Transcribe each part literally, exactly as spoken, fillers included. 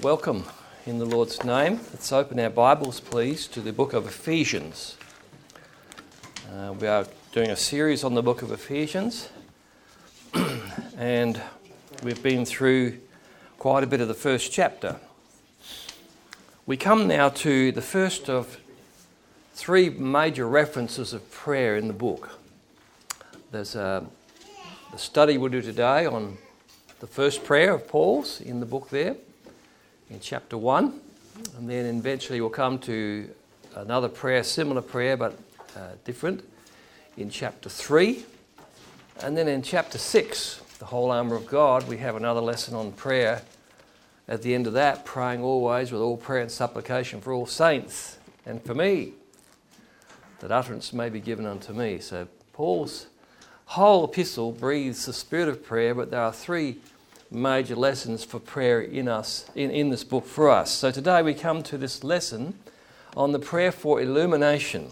Welcome in the Lord's name. Let's open our Bibles, please, to the book of Ephesians. Uh, we are doing a series on the book of Ephesians, and we've been through quite a bit of the first chapter. We come now to the first of three major references of prayer in the book. There's a, the study we'll do today on the first prayer of Paul's in the book there, in chapter one, and then eventually we'll come to another prayer, similar prayer but uh, different, in chapter three, and then in chapter six, the whole armour of God, we have another lesson on prayer. At the end of that, praying always with all prayer and supplication for all saints and for me, that utterance may be given unto me. So Paul's whole epistle breathes the spirit of prayer, but there are three major lessons for prayer in us, in, in this book for us. So today we come to this lesson on the prayer for illumination.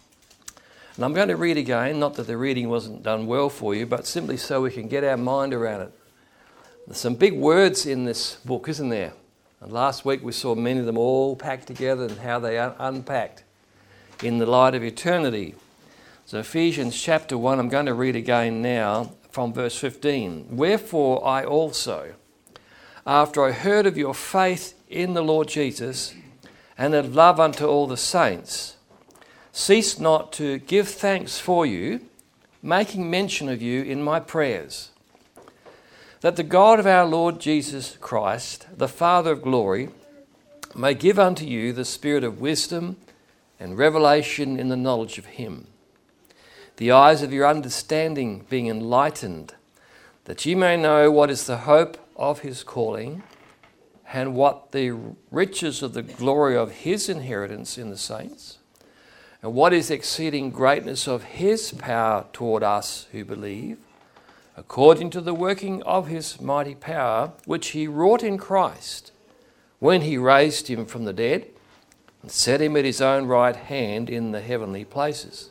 And I'm going to read again, not that the reading wasn't done well for you, but simply so we can get our mind around it. There's some big words in this book, isn't there? And last week we saw many of them all packed together and how they are unpacked in the light of eternity. So Ephesians chapter one, I'm going to read again now from verse fifteen. Wherefore I also, after I heard of your faith in the Lord Jesus, and of love unto all the saints, cease not to give thanks for you, making mention of you in my prayers, that the God of our Lord Jesus Christ, the Father of glory, may give unto you the spirit of wisdom and revelation in the knowledge of him, the eyes of your understanding being enlightened, that ye may know what is the hope of his calling, and what the riches of the glory of his inheritance in the saints, and what is the exceeding greatness of his power toward us who believe, according to the working of his mighty power, which he wrought in Christ, when he raised him from the dead, and set him at his own right hand in the heavenly places,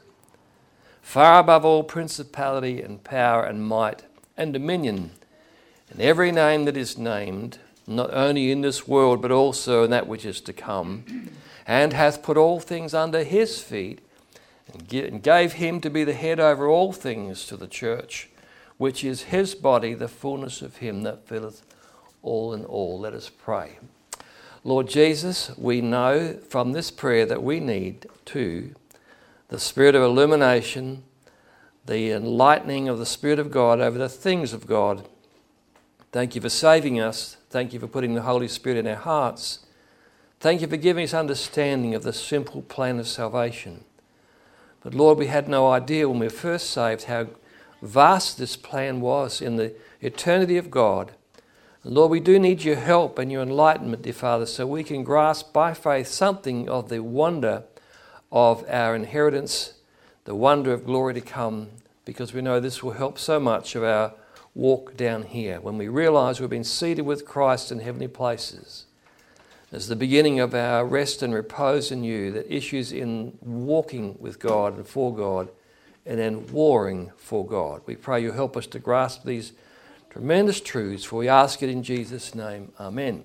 far above all principality and power and might and dominion, and every name that is named, not only in this world but also in that which is to come, and hath put all things under his feet, and gave him to be the head over all things to the church, which is his body, the fullness of him that filleth all in all. Let us pray. Lord Jesus, we know from this prayer that we need too the spirit of illumination, the enlightening of the Spirit of God over the things of God. Thank you for saving us. Thank you for putting the Holy Spirit in our hearts. Thank you for giving us understanding of the simple plan of salvation. But Lord, we had no idea when we were first saved how vast this plan was in the eternity of God. And Lord, we do need your help and your enlightenment, dear Father, so we can grasp by faith something of the wonder of our inheritance, the wonder of glory to come, because we know this will help so much of our walk down here when we realise we've been seated with Christ in heavenly places. As the beginning of our rest and repose in you that issues in walking with God and for God, and then warring for God. We pray you help us to grasp these tremendous truths, for we ask it in Jesus' name. Amen.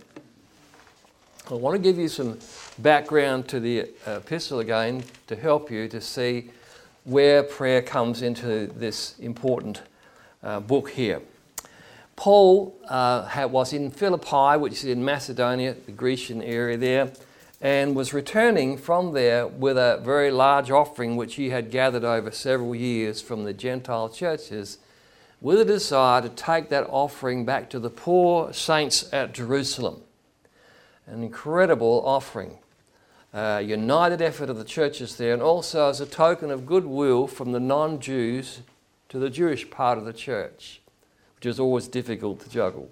I want to give you some background to the epistle again to help you to see where prayer comes into this important uh, book here. Paul uh, had, was in Philippi, which is in Macedonia, the Grecian area there, and was returning from there with a very large offering which he had gathered over several years from the Gentile churches, with a desire to take that offering back to the poor saints at Jerusalem. An incredible offering, a united effort of the churches there, and also as a token of goodwill from the non-Jews to the Jewish part of the church, which is always difficult to juggle.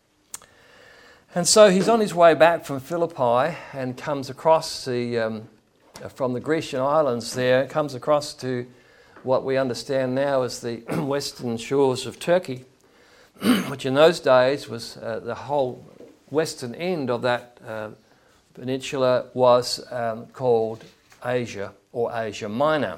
And so he's on his way back from Philippi and comes across the, um, from the Grecian islands there, comes across to what we understand now as the western shores of Turkey, which in those days was uh, the whole western end of that uh, peninsula was um, called Asia or Asia Minor.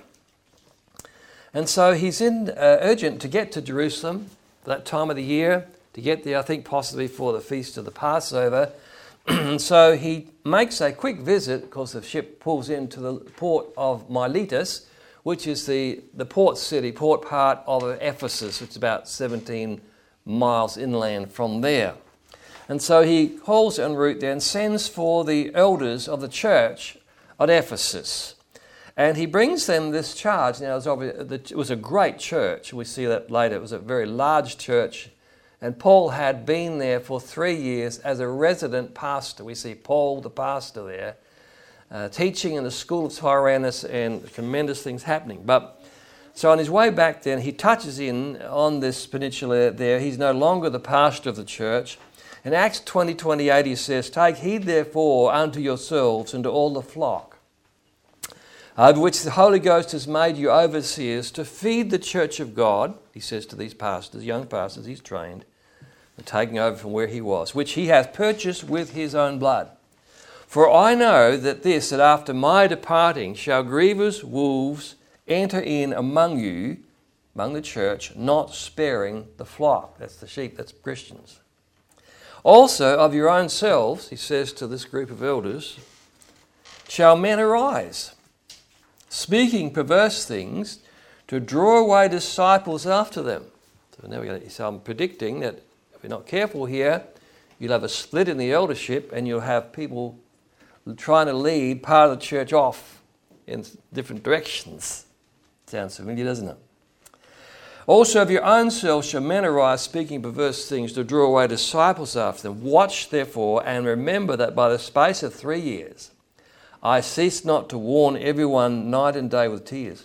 And so he's in uh, urgent to get to Jerusalem that time of the year, to get there, I think possibly for the feast of the Passover, And so he makes a quick visit, because the ship pulls into the port of Miletus, which is the, the port city, port part of Ephesus, which is about seventeen miles inland from there. And so he calls en route there and sends for the elders of the church at Ephesus. And he brings them this charge. Now, it was a great church. We see that later. It was a very large church. And Paul had been there for three years as a resident pastor. We see Paul, the pastor there, uh, teaching in the school of Tyrannus, and tremendous things happening. But so on his way back then, he touches in on this peninsula there. He's no longer the pastor of the church. In Acts twenty twenty-eight, he says, "Take heed therefore unto yourselves and to all the flock, over which the Holy Ghost has made you overseers, to feed the church of God," he says to these pastors, young pastors he's trained, and taking over from where he was, "which he hath purchased with his own blood. For I know that this, that after my departing shall grievous wolves enter in among you," among the church, "not sparing the flock." That's the sheep, that's Christians. "Also of your own selves," he says to this group of elders, "shall men arise, speaking perverse things, to draw away disciples after them." So now we're going to, so I'm predicting that if we're not careful here, you'll have a split in the eldership, and you'll have people trying to lead part of the church off in different directions. Sounds familiar, doesn't it? "Also of your own selves shall men arise, speaking perverse things, to draw away disciples after them. Watch therefore, and remember that by the space of three years I cease not to warn everyone night and day with tears."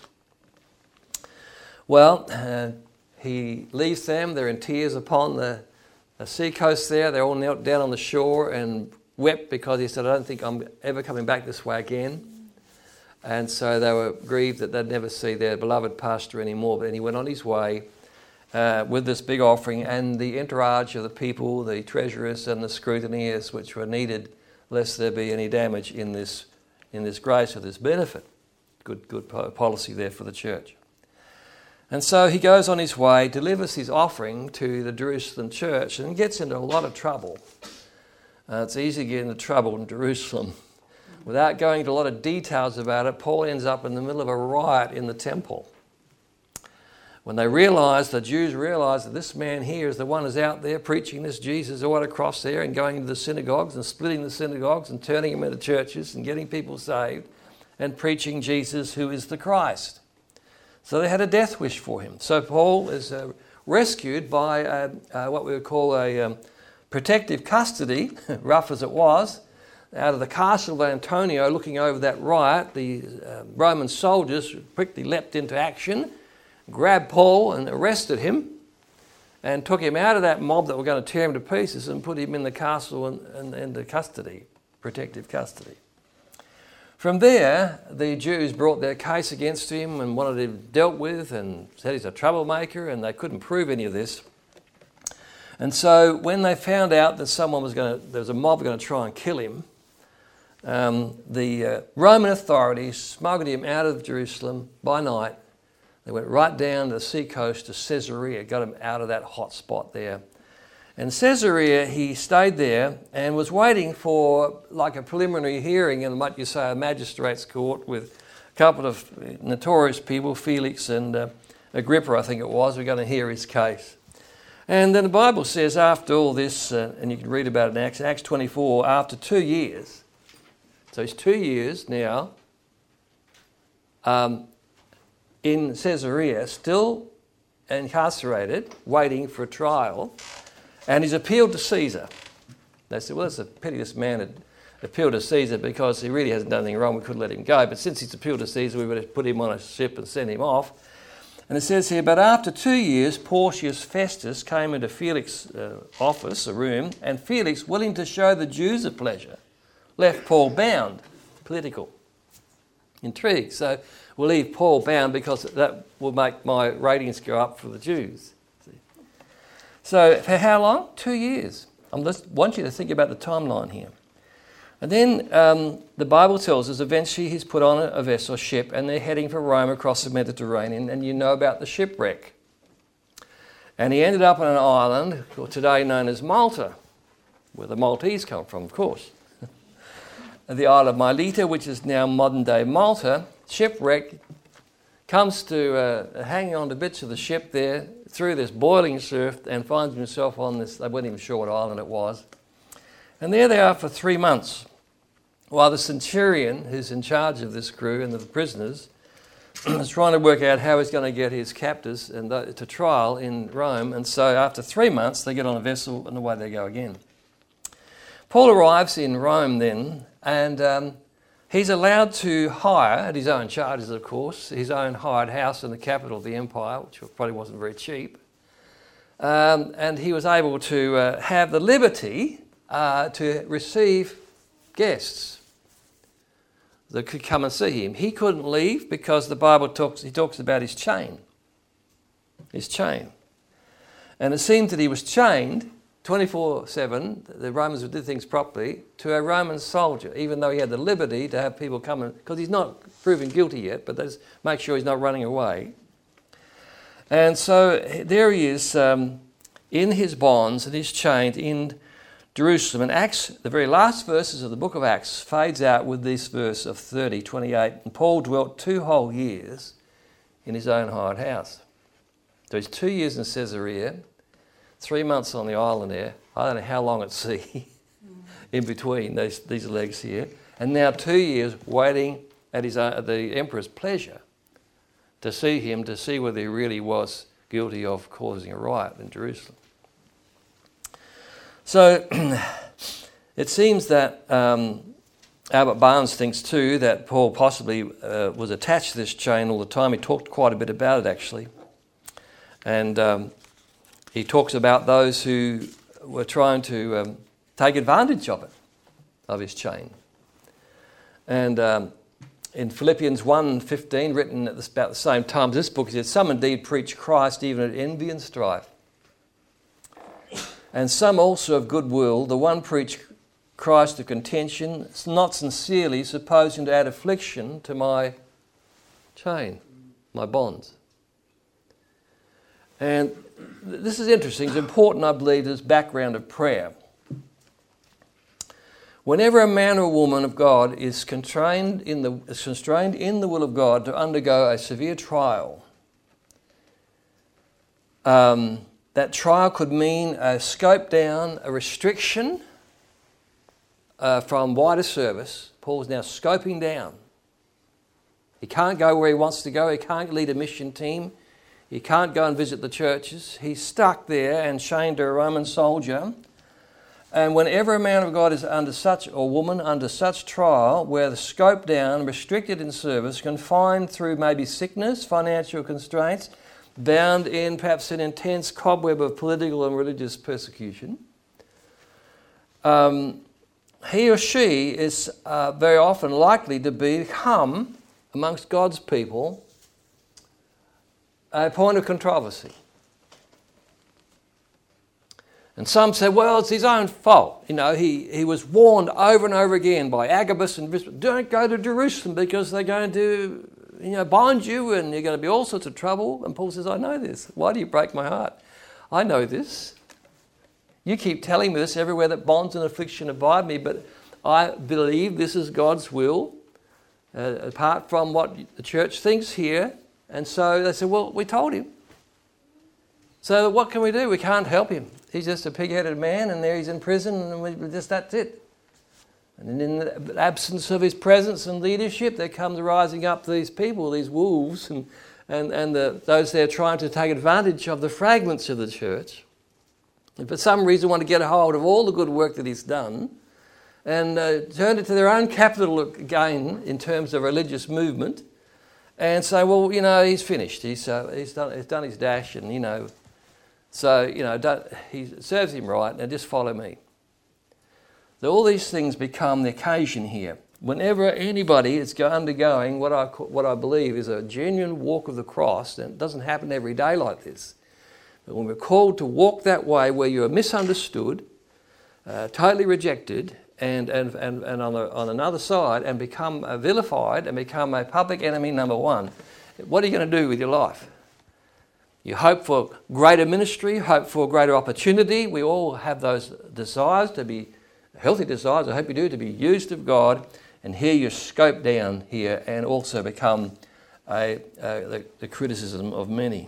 Well, uh, he leaves them. They're in tears upon the, the sea coast there. They're all knelt down on the shore and wept, because he said, "I don't think I'm ever coming back this way again." And so they were grieved that they'd never see their beloved pastor anymore. But then he went on his way uh, with this big offering and the entourage of the people, the treasurers and the scrutineers, which were needed lest there be any damage in this in this grace or this benefit. Good, good policy there for the church. And so he goes on his way, delivers his offering to the Jerusalem church, and gets into a lot of trouble. Uh, it's easy to get into trouble in Jerusalem. Without going into a lot of details about it, Paul ends up in the middle of a riot in the temple. When they realise, the Jews realise that this man here is the one who's out there preaching this Jesus right across there, and going into the synagogues and splitting the synagogues and turning them into churches and getting people saved and preaching Jesus, who is the Christ. So they had a death wish for him. So Paul is uh, rescued by uh, uh, what we would call a um, protective custody, rough as it was, out of the castle of Antonia. Looking over that riot, the uh, Roman soldiers quickly leapt into action, grabbed Paul and arrested him, and took him out of that mob that were going to tear him to pieces and put him in the castle and, and into custody, protective custody. From there, the Jews brought their case against him and wanted him dealt with, and said he's a troublemaker, and they couldn't prove any of this. And so when they found out that someone was going to, there was a mob going to try and kill him, um, the uh, Roman authorities smuggled him out of Jerusalem by night. They went right down the sea coast to Caesarea, got him out of that hot spot there. In Caesarea, he stayed there and was waiting for like a preliminary hearing in what you say a magistrate's court with a couple of notorious people, Felix and uh, Agrippa, I think it was, were going to hear his case. And then the Bible says after all this, uh, and you can read about it in Acts, Acts twenty-four, after two years, so it's two years now, um, in Caesarea, still incarcerated, waiting for a trial, and he's appealed to Caesar. They said, well, it's a pity this man had appealed to Caesar, because he really hasn't done anything wrong, we couldn't let him go, but since he's appealed to Caesar, we better put him on a ship and send him off. And it says here, but after two years, Porcius Festus came into Felix's uh, office, a room, and Felix, willing to show the Jews a pleasure, left Paul bound. Political intrigue. So we'll leave Paul bound because that will make my ratings go up for the Jews. See? So for how long? Two years. I want you to think about the timeline here. And then um, the Bible tells us eventually he's put on a, a vessel, a ship, and they're heading for Rome across the Mediterranean, and you know about the shipwreck. And he ended up on an island, today known as Malta. where the Maltese come from, of course. The Isle of Mileta, which is now modern-day Malta, shipwrecked, comes to uh, hanging on to bits of the ship there through this boiling surf and finds himself on this, they weren't even sure what island it was. And there they are for three months, while the centurion, who's in charge of this crew and the prisoners, is trying to work out how he's going to get his captors and th- to trial in Rome. And so after three months, they get on a vessel and away they go again. Paul arrives in Rome then, and um, he's allowed to hire, at his own charges of course, his own hired house in the capital of the empire, which probably wasn't very cheap. Um, and he was able to uh, have the liberty uh, to receive guests that could come and see him. He couldn't leave because the Bible talks, he talks about his chain. His chain. And it seemed that he was chained twenty-four seven, the Romans did things properly, to a Roman soldier, even though he had the liberty to have people come and, because he's not proven guilty yet, but let's make sure he's not running away. And so there he is um, in his bonds and he's chained in Jerusalem. And Acts, the very last verses of the book of Acts, fades out with this verse of thirty, twenty-eight. And Paul dwelt two whole years in his own hired house. So he's two years in Caesarea, three months on the island there. I don't know how long at sea in between these, these legs here. And now two years waiting at his own, at the emperor's pleasure to see him, to see whether he really was guilty of causing a riot in Jerusalem. So it seems that um, Albert Barnes thinks too that Paul possibly uh, was attached to this chain all the time. He talked quite a bit about it actually. And um, he talks about those who were trying to um, take advantage of it, of his chain. And um, in Philippians one fifteen, written at this, about the same time as this book, he said, "Some indeed preach Christ even at envy and strife. And some also of goodwill, the one preach Christ to contention, not sincerely, supposing to add affliction to my chain, my bonds." And this is interesting. It's important, I believe, this background of prayer. Whenever a man or a woman of God is constrained in the, is constrained in the will of God to undergo a severe trial, um, that trial could mean a scope down, a restriction uh, from wider service. Paul's now scoping down. He can't go where he wants to go. He can't lead a mission team. He can't go and visit the churches. He's stuck there and chained to a Roman soldier. And whenever a man of God is under such, or woman under such trial, where the scope down, restricted in service, confined through maybe sickness, financial constraints, bound in perhaps an intense cobweb of political and religious persecution, um, he or she is uh, very often likely to become, amongst God's people, a point of controversy. And some say, well, it's his own fault. You know, he, he was warned over and over again by Agabus and Crispus, don't go to Jerusalem because they're going to, you know, bind you and you're going to be all sorts of trouble. And Paul says, I know this. Why do you break my heart? I know this. You keep telling me this everywhere that bonds and affliction abide me, but I believe this is God's will, uh, apart from what the church thinks here. And so they said, well, we told him. So what can we do? We can't help him. He's just a pig-headed man and there he's in prison and we just that's it. And in the absence of his presence and leadership, there comes rising up these people, these wolves, and, and, and the, those there trying to take advantage of the fragments of the church. And for some reason want to get a hold of all the good work that he's done and uh, turn it to their own capital again in terms of religious movement. And say, well, you know, he's finished. He's uh, he's done he's done his dash, and you know, so you know, don't, he serves him right. Now just follow me. So all these things become the occasion here. Whenever anybody is undergoing what I what I believe is a genuine walk of the cross, and it doesn't happen every day like this, but when we're called to walk that way, where you are misunderstood, uh, totally rejected. And, and, and, and on, the, on another side, and become uh, vilified and become a public enemy number one, what are you going to do with your life? You hope for greater ministry, hope for greater opportunity. We all have those desires to be, healthy desires, I hope you do, to be used of God. And here you scope down here and also become a, a, the, the criticism of many.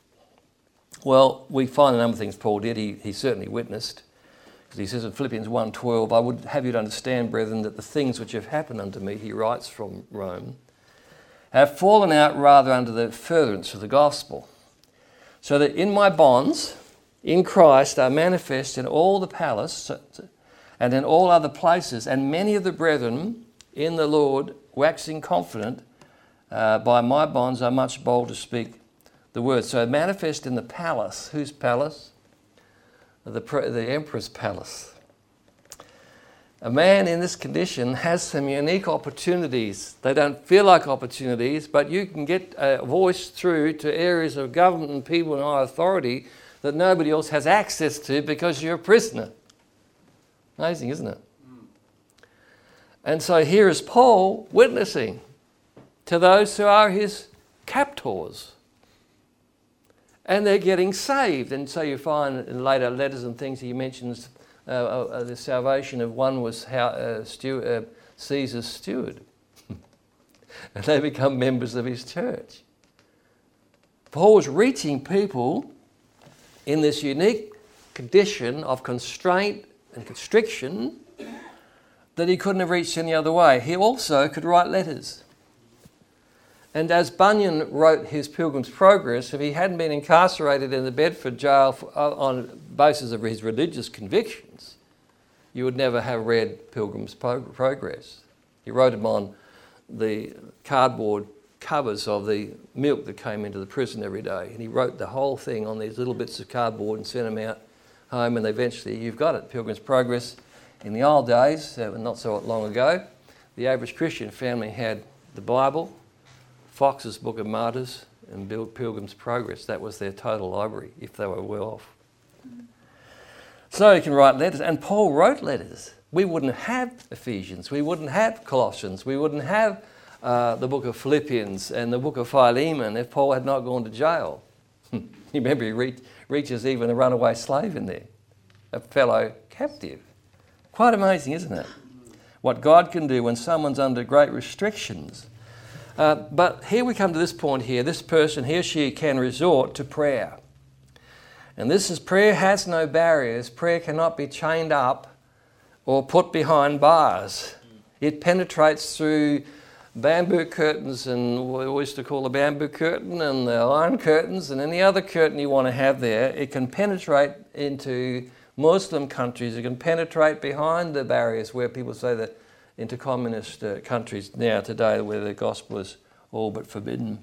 Well, we find a number of things Paul did. He, he certainly witnessed. Because he says in Philippians one twelve, I would have you to understand, brethren, that the things which have happened unto me, he writes from Rome, have fallen out rather under the furtherance of the gospel. So that in my bonds, in Christ, are manifest in all the palace and in all other places, and many of the brethren in the Lord, waxing confident, uh, by my bonds are much bold to speak the word. So manifest in the palace. Whose palace? The, the emperor's palace. A man in this condition has some unique opportunities. They don't feel like opportunities, but you can get a voice through to areas of government and people in high authority that nobody else has access to because you're a prisoner. Amazing, isn't it? Mm. And so here is Paul witnessing to those who are his captors. And they're getting saved. And so you find in later letters and things he mentions uh, uh, the salvation of one was how, uh, Stu- uh, Caesar's steward. And they become members of his church. Paul was reaching people in this unique condition of constraint and constriction that he couldn't have reached any other way. He also could write letters. And as Bunyan wrote his Pilgrim's Progress, if he hadn't been incarcerated in the Bedford jail for, uh, on the basis of his religious convictions, you would never have read Pilgrim's Progress. He wrote them on the cardboard covers of the milk that came into the prison every day. And he wrote the whole thing on these little bits of cardboard and sent them out home, and eventually you've got it, Pilgrim's Progress. In the old days, uh, not so long ago, the average Christian family had the Bible, Fox's Book of Martyrs, and Pilgrim's Progress. That was their total library, if they were well off. So you can write letters, and Paul wrote letters. We wouldn't have Ephesians, we wouldn't have Colossians, we wouldn't have uh, the book of Philippians and the book of Philemon if Paul had not gone to jail. You remember he reach, reaches even a runaway slave in there, a fellow captive. Quite amazing, isn't it? What God can do when someone's under great restrictions. Uh, but here we come to this point here. This person, he or she can resort to prayer. And this is, prayer has no barriers. Prayer cannot be chained up or put behind bars. It penetrates through bamboo curtains, and what we used to call the bamboo curtain, and the iron curtains, and any other curtain you want to have there. It can penetrate into Muslim countries. It can penetrate behind the barriers where people say that into communist uh, countries now today where the gospel is all but forbidden.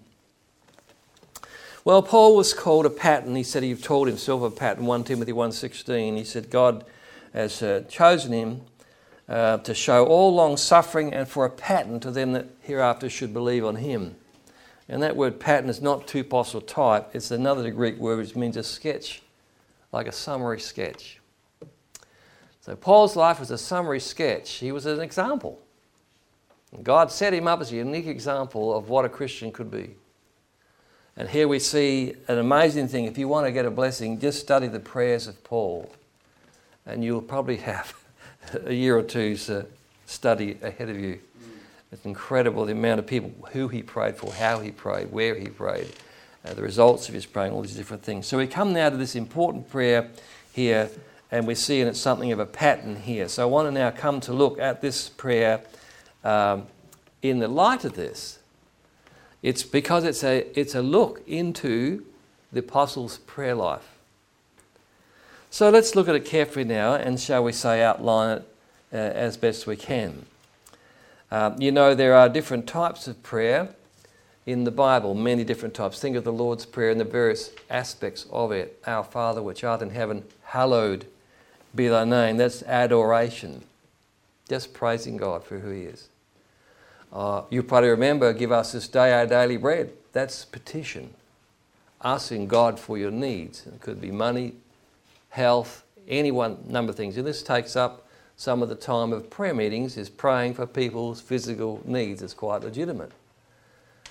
Well, Paul was called a pattern. He said he told himself a pattern, First Timothy one sixteen. He said God has uh, chosen him uh, to show all long suffering and for a pattern to them that hereafter should believe on him. And that word pattern is not tupos or type. It's another Greek word which means a sketch, like a summary sketch. So Paul's life was a summary sketch. He was an example. And God set him up as a unique example of what a Christian could be. And here we see an amazing thing. If you want to get a blessing, just study the prayers of Paul. And you'll probably have a year or two's uh, study ahead of you. It's incredible the amount of people, who he prayed for, how he prayed, where he prayed, uh, the results of his praying, all these different things. So we come now to this important prayer here, and we're seeing it's something of a pattern here. So I want to now come to look at this prayer um, in the light of this. It's because it's a, it's a look into the apostles' prayer life. So let's look at it carefully now and, shall we say, outline it uh, as best we can. Um, you know, there are different types of prayer in the Bible, many different types. Think of the Lord's Prayer and the various aspects of it. Our Father which art in heaven, hallowed be thy name. That's adoration. Just praising God for who he is. Uh, you probably remember, give us this day our daily bread. That's petition. Asking God for your needs. It could be money, health, any one number of things. And this takes up some of the time of prayer meetings, is praying for people's physical needs. It's quite legitimate.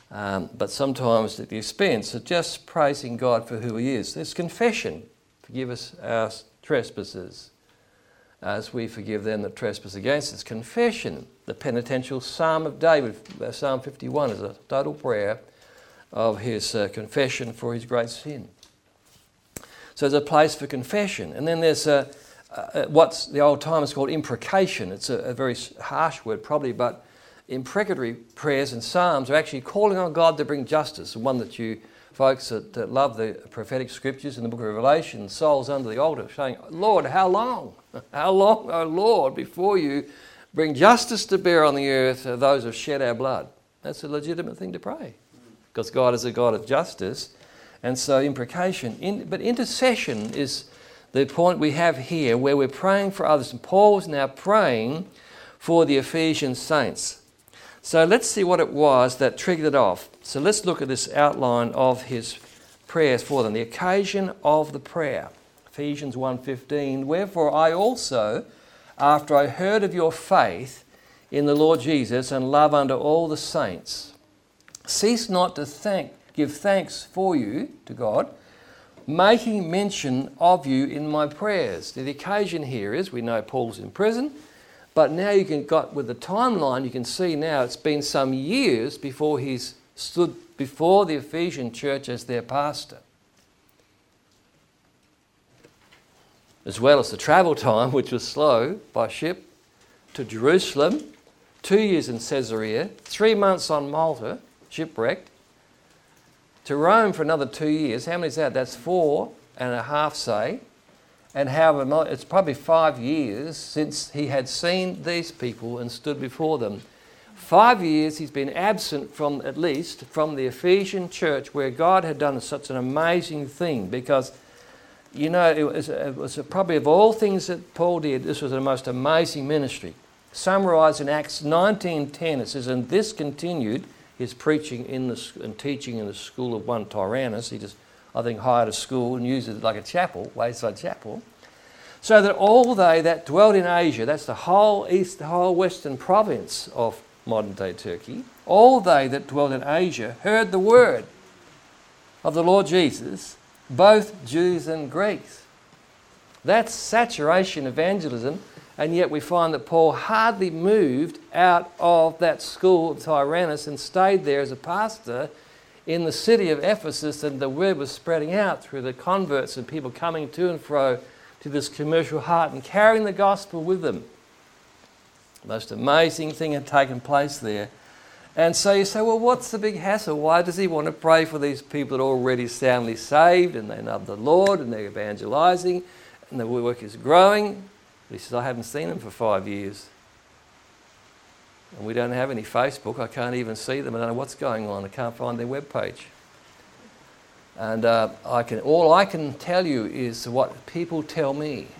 um, but sometimes at the expense of just praising God for who he is. There's confession. Forgive us our trespasses as we forgive them that trespass against us. Confession, the penitential Psalm of David, Psalm fifty-one, is a total prayer of his uh, confession for his great sin. So there's a place for confession. And then there's a, uh, what's the old timers called imprecation. It's a, a very harsh word probably, but imprecatory prayers and psalms are actually calling on God to bring justice. The one that you folks that, that love the prophetic scriptures in the book of Revelation, souls under the altar saying, Lord, how long? How long, O Lord, before you bring justice to bear on the earth of those who have shed our blood? That's a legitimate thing to pray because God is a God of justice. And so imprecation, in, but intercession is the point we have here where we're praying for others. And Paul's now praying for the Ephesian saints. So let's see what it was that triggered it off. So let's look at this outline of his prayers for them. The occasion of the prayer. Ephesians one fifteen, wherefore I also, after I heard of your faith in the Lord Jesus and love unto all the saints, cease not to thank, give thanks for you to God, making mention of you in my prayers. The occasion here is, we know Paul's in prison, but now you can got with the timeline, you can see now it's been some years before he's stood before the Ephesian church as their pastor. As well as the travel time, which was slow by ship to Jerusalem, two years in Caesarea, three months on Malta, shipwrecked, to Rome for another two years. How many is that? That's four and a half, say. And however, it's probably five years since he had seen these people and stood before them. Five years he's been absent from, at least, from the Ephesian church where God had done such an amazing thing because, you know, it was, it was probably of all things that Paul did, this was the most amazing ministry. Summarised in Acts nineteen ten, it says, and this continued his preaching in the, and teaching in the school of one Tyrannus. He just, I think, hired a school and used it like a chapel, Wayside Chapel, so that all they that dwelt in Asia, that's the whole east, the whole western province of modern-day Turkey, all they that dwelt in Asia heard the word of the Lord Jesus, both Jews and Greeks. That's saturation evangelism, and yet we find that Paul hardly moved out of that school of Tyrannus and stayed there as a pastor in the city of Ephesus, and the word was spreading out through the converts and people coming to and fro to this commercial heart and carrying the gospel with them. The most amazing thing had taken place there. And so you say, well, what's the big hassle? Why does he want to pray for these people that are already soundly saved and they love the Lord and they're evangelizing and the work is growing? He says, I haven't seen them for five years. And we don't have any Facebook. I can't even see them. I don't know what's going on. I can't find their webpage. And uh, I can, all I can tell you is what people tell me.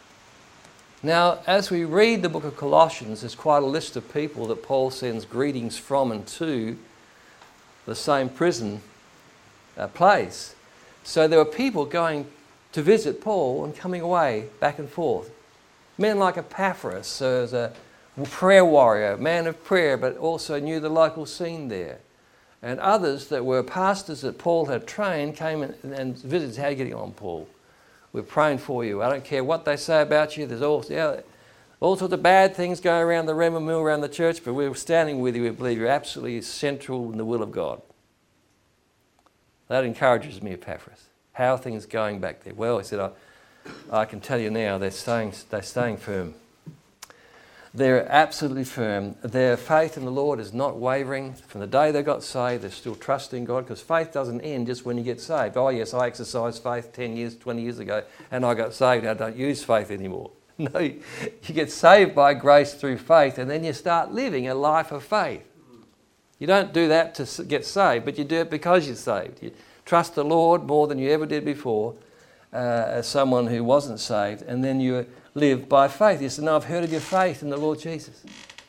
Now, as we read the book of Colossians, there's quite a list of people that Paul sends greetings from and to the same prison uh, place. So there were people going to visit Paul and coming away back and forth. Men like Epaphras, uh, as a prayer warrior, man of prayer, but also knew the local scene there. And others that were pastors that Paul had trained came and, and visited. How are you getting on, Paul? We're praying for you. I don't care what they say about you. There's all, yeah, all sorts of bad things going around the rem and mill around the church, but we're standing with you. We believe you're absolutely central in the will of God. That encourages me, Epaphras. How are things going back there? Well, he said, I, I can tell you now, they're staying, they're staying firm. They're absolutely firm. Their faith in the Lord is not wavering. From the day they got saved, they're still trusting God, because faith doesn't end just when you get saved. Oh yes, I exercised faith ten years, twenty years ago, and I got saved. I don't use faith anymore. No, you get saved by grace through faith, and then you start living a life of faith. You don't do that to get saved, but you do it because you're saved. You trust the Lord more than you ever did before, uh, as someone who wasn't saved, and then you live by faith. You said, no, I've heard of your faith in the Lord Jesus.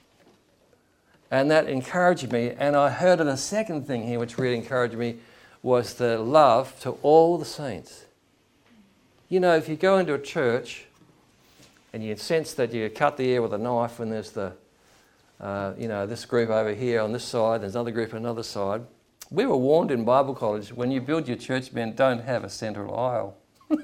And that encouraged me. And I heard of a second thing here which really encouraged me, was the love to all the saints. You know, if you go into a church and you sense that you cut the air with a knife when there's the, uh, you know, this group over here on this side, there's another group on another side, We were warned in Bible college, when you build your church, men, don't have a central aisle.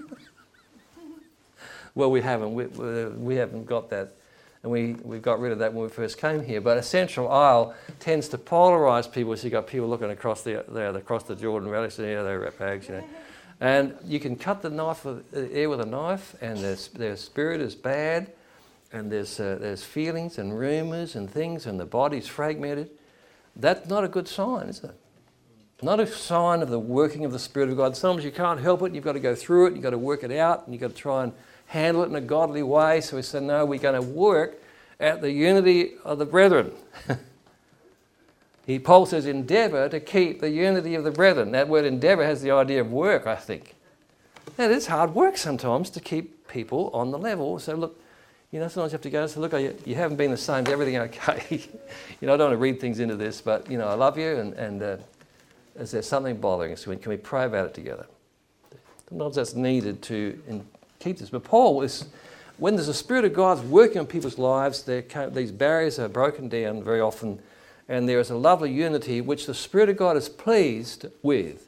Well, we haven't. We, we haven't got that. And we, we got rid of that when we first came here. But a central aisle tends to polarise people. So you've got people looking across the, there, across the Jordan Valley, saying, yeah, they're ratbags, you know. And you can cut the knife with, the air with a knife, and their, their spirit is bad, and there's, uh, there's feelings and rumours and things, and the body's fragmented. That's not a good sign, is it? Not a sign of the working of the Spirit of God. Sometimes you can't help it. You've got to go through it. You've got to work it out, and you've got to try and handle it in a godly way. So we said, no, we're going to work at the unity of the brethren. he, Paul says, endeavour to keep the unity of the brethren. That word endeavour has the idea of work, I think. Now, it is hard work sometimes to keep people on the level. So look, you know, sometimes you have to go and say, look, you, you haven't been the same. Is everything okay? you know, I don't want to read things into this, but, you know, I love you, and, and uh, is there something bothering us? Can we pray about it together? Sometimes that's needed to in, keep this. But Paul is, when there's a Spirit of God's working on people's lives, can, these barriers are broken down very often, and there is a lovely unity which the Spirit of God is pleased with.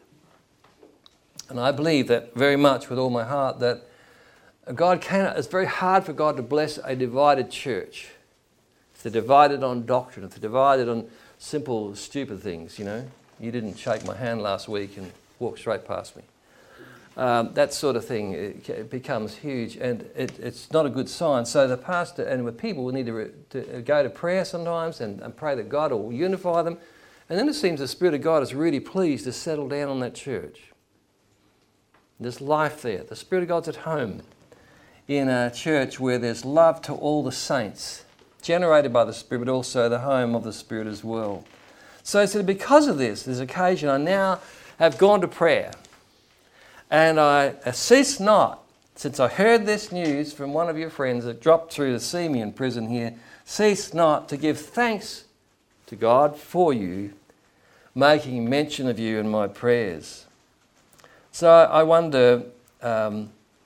And I believe that very much with all my heart, that God cannot, it's very hard for God to bless a divided church. If they're divided on doctrine, if they're divided on simple, stupid things, you know. You didn't shake my hand last week and walk straight past me. Um, that sort of thing, it, it becomes huge, and it, it's not a good sign. So the pastor and the people will need to, re, to go to prayer sometimes and, and pray that God will unify them. And then it seems the Spirit of God is really pleased to settle down on that church. There's life there. The Spirit of God's at home in a church where there's love to all the saints, generated by the Spirit, but also the home of the Spirit as well. So, so because of this, this occasion, I now have gone to prayer. And I cease not, since I heard this news from one of your friends that dropped through to see me in prison here, cease not to give thanks to God for you, making mention of you in my prayers. So I wonder, um,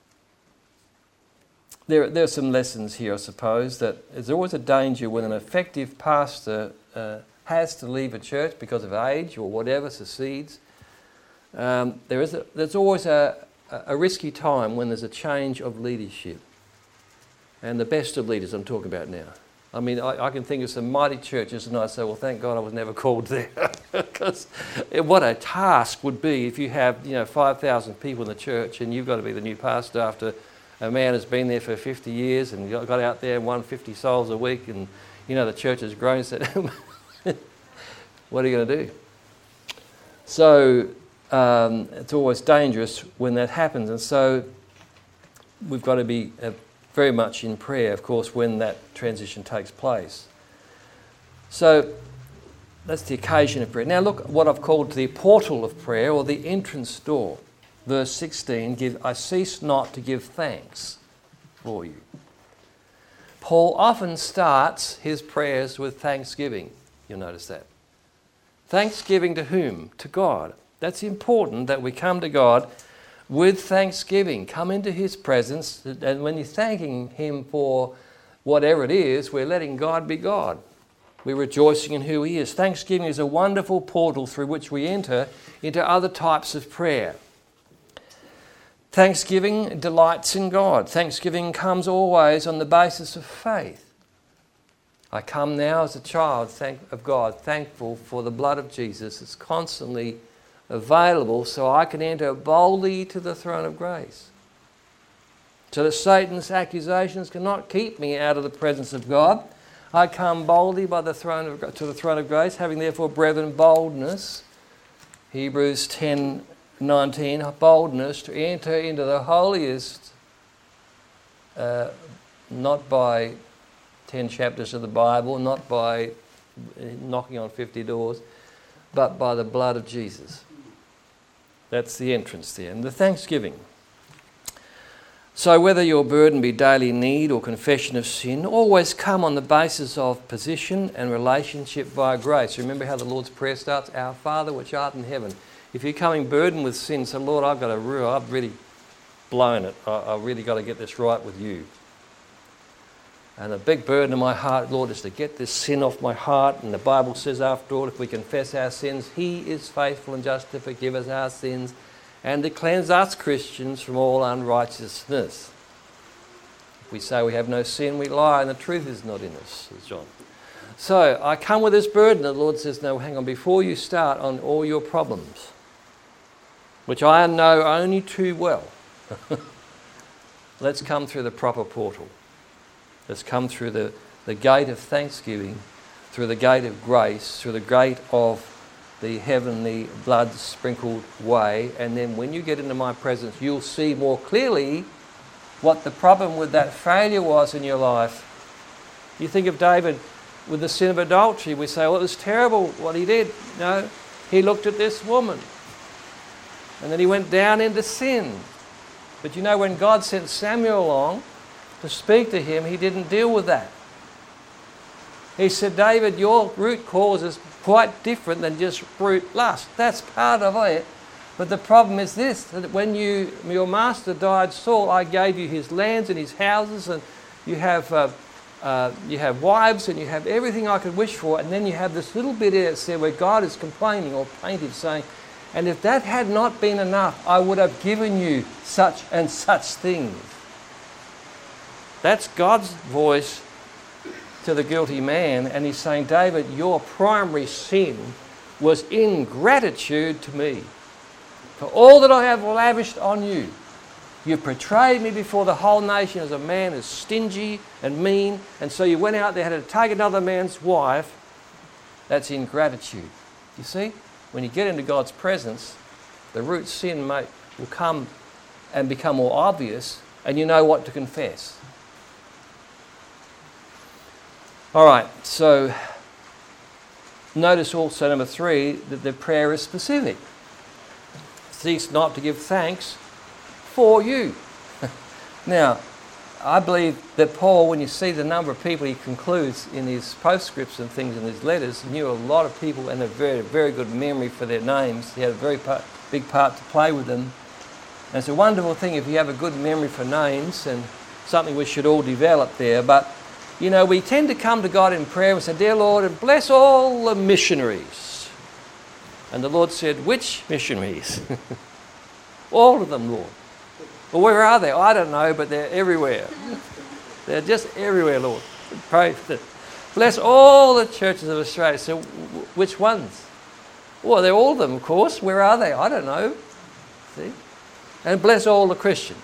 there, there are some lessons here, I suppose, that there's always a danger when an effective pastor uh, has to leave a church because of age or whatever, secedes. Um, there is a, there's always a, a risky time when there's a change of leadership. And the best of leaders I'm talking about now. I mean, I, I can think of some mighty churches and I say, well, thank God I was never called there. Because what a task would be if you have, you know, five thousand people in the church and you've got to be the new pastor after a man has been there for fifty years and got out there and won fifty souls a week and, you know, the church has grown. So what are you going to do? So um, it's always dangerous when that happens. And so we've got to be uh, very much in prayer, of course, when that transition takes place. So that's the occasion of prayer. Now look what I've called the portal of prayer, or the entrance door. Verse sixteen, give, I cease not to give thanks for you. Paul often starts his prayers with thanksgiving. You'll notice that. Thanksgiving to whom? To God. That's important, that we come to God with thanksgiving. Come into his presence, and when you're thanking him for whatever it is, we're letting God be God. We're rejoicing in who he is. Thanksgiving is a wonderful portal through which we enter into other types of prayer. Thanksgiving delights in God. Thanksgiving comes always on the basis of faith. I come now as a child thank, of God, thankful for the blood of Jesus. It's constantly available so I can enter boldly to the throne of grace. So that Satan's accusations cannot keep me out of the presence of God. I come boldly by the throne of, to the throne of grace, having therefore, brethren, boldness, Hebrews ten nineteen, boldness to enter into the holiest, uh, not by ten chapters of the Bible, not by knocking on fifty doors, but by the blood of Jesus. That's the entrance there. And the thanksgiving. So whether your burden be daily need or confession of sin, always come on the basis of position and relationship via grace. Remember how the Lord's Prayer starts? Our Father which art in heaven. If you're coming burdened with sin, say, Lord, I've got to, I've really blown it. I, I've really got to get this right with you. And the big burden of my heart, Lord, is to get this sin off my heart. And the Bible says, after all, if we confess our sins, He is faithful and just to forgive us our sins and to cleanse us Christians from all unrighteousness. If we say we have no sin, we lie and the truth is not in us, says John. So I come with this burden. The Lord says, no, hang on, before you start on all your problems, which I know only too well, let's come through the proper portal. Let's come through the, the gate of thanksgiving, through the gate of grace, through the gate of the heavenly blood-sprinkled way. And then when you get into my presence, you'll see more clearly what the problem with that failure was in your life. You think of David with the sin of adultery. We say, well, it was terrible what he did. No, he looked at this woman. And then he went down into sin. But you know, when God sent Samuel along to speak to him, he didn't deal with that. He said, David, your root cause is quite different than just brute lust. That's part of it. But the problem is this, that when you, your master died, Saul, I gave you his lands and his houses, and you have, uh, uh, you have wives and you have everything I could wish for. And then you have this little bit here there where God is complaining or plaintive, saying, and if that had not been enough, I would have given you such and such things. That's God's voice to the guilty man, and he's saying, David, your primary sin was ingratitude to me. For all that I have lavished on you, you portrayed me before the whole nation as a man who's stingy and mean, and so you went out there and had to take another man's wife. That's ingratitude. You see, when you get into God's presence, the root sin mate, will come and become more obvious, and you know what to confess. All right, so notice also, number three, that the prayer is specific. Cease not to give thanks for you. Now, I believe that Paul, when you see the number of people he concludes in his postscripts and things in his letters, knew a lot of people and a very, very good memory for their names. He had a very part, big part to play with them. And it's a wonderful thing if you have a good memory for names, and something we should all develop there. But you know, we tend to come to God in prayer and say, dear Lord, and bless all the missionaries. And the Lord said, which missionaries? All of them, Lord. Well, where are they? I don't know, but they're everywhere. They're just everywhere, Lord. Pray for them. Bless all the churches of Australia. So which ones? Well, they're all of them, of course. Where are they? I don't know. See? And bless all the Christians.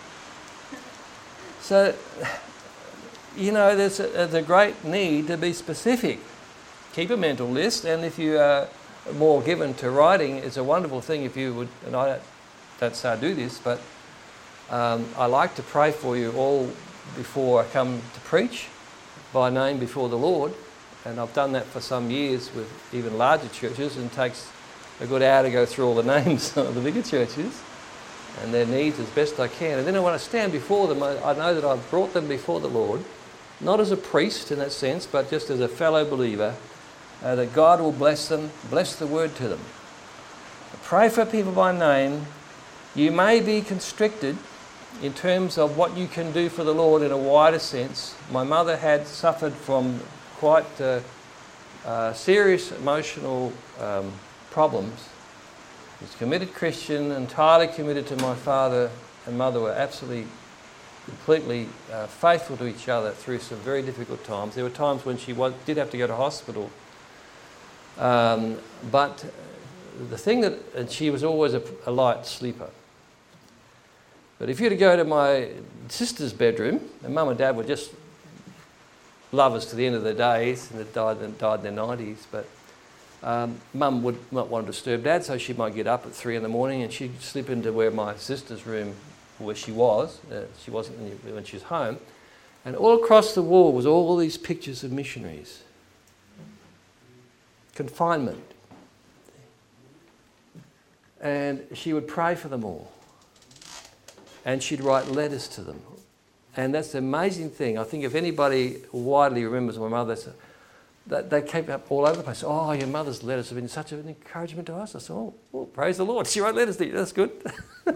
So, you know, there's a, there's a great need to be specific. Keep a mental list, and if you are more given to writing, it's a wonderful thing if you would, and I don't, don't say I do this, but um, I like to pray for you all before I come to preach by name before the Lord, and I've done that for some years with even larger churches, and it takes a good hour to go through all the names of the bigger churches and their needs as best I can. And then when I stand before them, I, I know that I've brought them before the Lord, not as a priest in that sense, but just as a fellow believer, uh, that God will bless them, bless the word to them. Pray for people by name. You may be constricted in terms of what you can do for the Lord in a wider sense. My mother had suffered from quite uh, uh, serious emotional um, problems. She was a committed Christian, entirely committed to my father and mother were absolutely completely uh, faithful to each other through some very difficult times. There were times when she was, did have to go to hospital. Um, but the thing that, and she was always a, a light sleeper. But if you were to go to my sister's bedroom, and Mum and Dad were just lovers to the end of their days, and they died, died in their nineties, but um, Mum would not want to disturb Dad, so she might get up at three in the morning and she'd slip into where my sister's room where she was, uh, she wasn't when she was home, and all across the wall was all these pictures of missionaries. Confinement. And she would pray for them all. And she'd write letters to them. And that's the amazing thing. I think if anybody widely remembers my mother, that they came up all over the place. Oh, your mother's letters have been such an encouragement to us. I said, oh, well, praise the Lord. She wrote letters to you. That's good.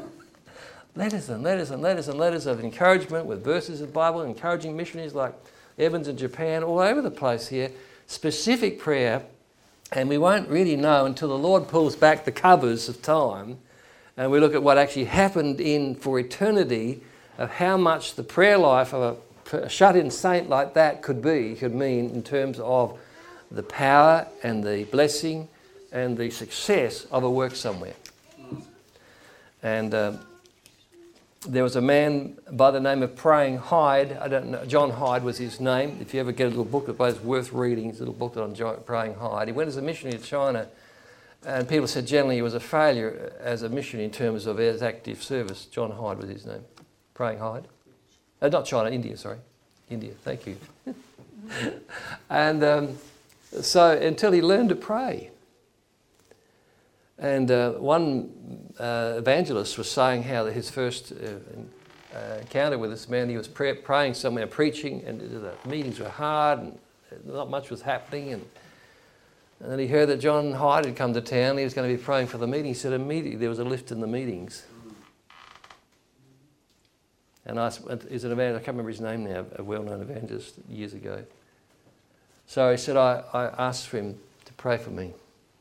Letters and letters and letters and letters of encouragement with verses of the Bible, encouraging missionaries like Evans in Japan, all over the place here, specific prayer, and we won't really know until the Lord pulls back the covers of time and we look at what actually happened in for eternity of how much the prayer life of a, a shut-in saint like that could be, could mean in terms of the power and the blessing and the success of a work somewhere. And uh, there was a man by the name of Praying Hyde. I don't know, John Hyde was his name. If you ever get a little booklet, it's worth reading. It's a little booklet on John, Praying Hyde. He went as a missionary to China, and people said generally he was a failure as a missionary in terms of his active service. John Hyde was his name. Praying Hyde. Uh, not China, India, sorry. India, thank you. and um, so until he learned to pray. And uh, one uh, evangelist was saying how that his first uh, uh, encounter with this man, he was pray- praying somewhere, preaching, and the meetings were hard and not much was happening. And, and then he heard that John Hyde had come to town. He was going to be praying for the meeting. He said immediately there was a lift in the meetings. And I is an evangelist, I can't remember his name now, a well-known evangelist years ago. So he said, I, I asked for him to pray for me.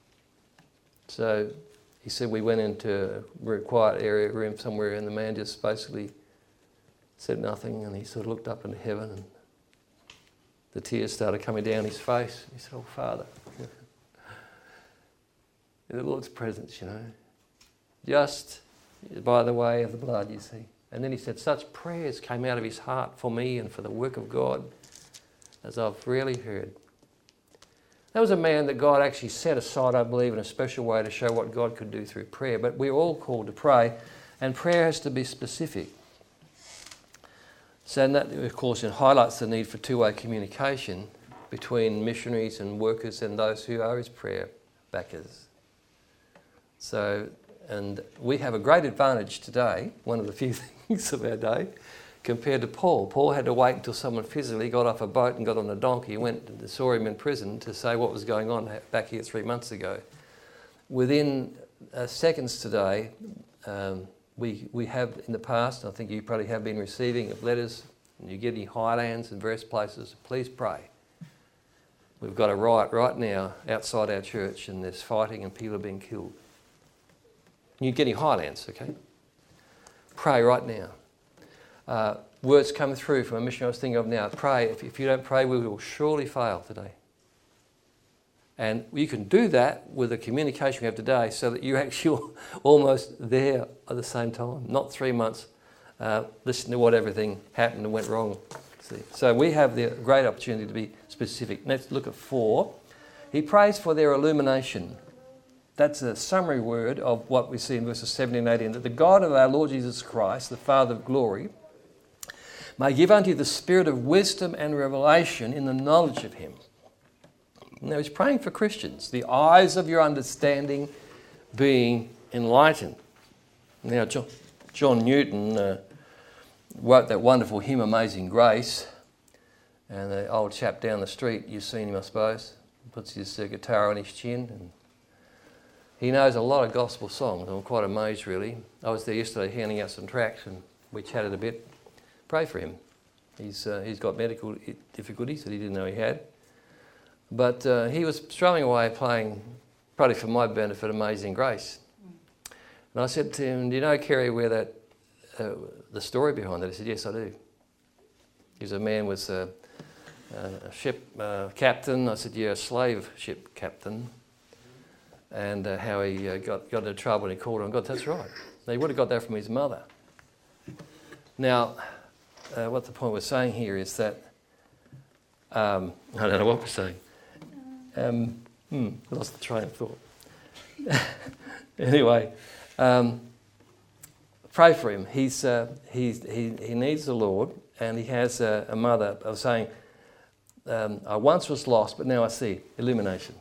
So he said we went into a quiet area room somewhere, and the man just basically said nothing, and he sort of looked up into heaven, and the tears started coming down his face. He said, "Oh, Father," in the Lord's presence, you know, just by the way of the blood, you see. And then he said, such prayers came out of his heart for me and for the work of God as I've really heard. That was a man that God actually set aside, I believe, in a special way to show what God could do through prayer. But we're all called to pray, and prayer has to be specific. So that, of course, it highlights the need for two-way communication between missionaries and workers and those who are his prayer backers. So, and we have a great advantage today, one of the few things of our day, compared to Paul. Paul had to wait until someone physically got off a boat and got on a donkey, went and saw him in prison to say what was going on back here three months ago. Within uh, seconds today, um, we we have in the past, I think you probably have been receiving of letters, and you're getting highlands in various places, please pray. We've got a riot right now outside our church, and there's fighting and people are being killed. You're getting highlands, okay? Pray right now. Uh, words come through from a mission I was thinking of now. Pray. If, if you don't pray, we will surely fail today. And you can do that with the communication we have today so that you're actually almost there at the same time. Not three months uh, listening to what everything happened and went wrong. See? So we have the great opportunity to be specific. Let's look at four. He prays for their illumination. That's a summary word of what we see in verses seventeen and eighteen. That the God of our Lord Jesus Christ, the Father of glory, may give unto you the spirit of wisdom and revelation in the knowledge of him. Now he's praying for Christians, the eyes of your understanding being enlightened. Now John, John Newton uh, wrote that wonderful hymn, Amazing Grace, and the old chap down the street, you've seen him I suppose, puts his uh, guitar on his chin, and he knows a lot of gospel songs. I'm quite amazed really. I was there yesterday handing out some tracts and we chatted a bit. Pray for him. He's uh, he's got medical difficulties that he didn't know he had. But uh, he was strumming away playing, probably for my benefit, Amazing Grace. And I said to him, do you know, Kerry, where that, uh, the story behind that? He said, yes, I do. He was a man was a, a ship uh, captain. I said, yeah, a slave ship captain. And uh, how he uh, got, got into trouble and he called on God. That's right. Now, he would have got that from his mother. Now, Uh, what the point we're saying here is that, um, I don't know what we're saying. Um, hmm, lost the train of thought. Anyway, um, pray for him. He's, uh, he's, he, he needs the Lord, and he has a, a mother. I was saying, um, I once was lost, but now I see. Illumination.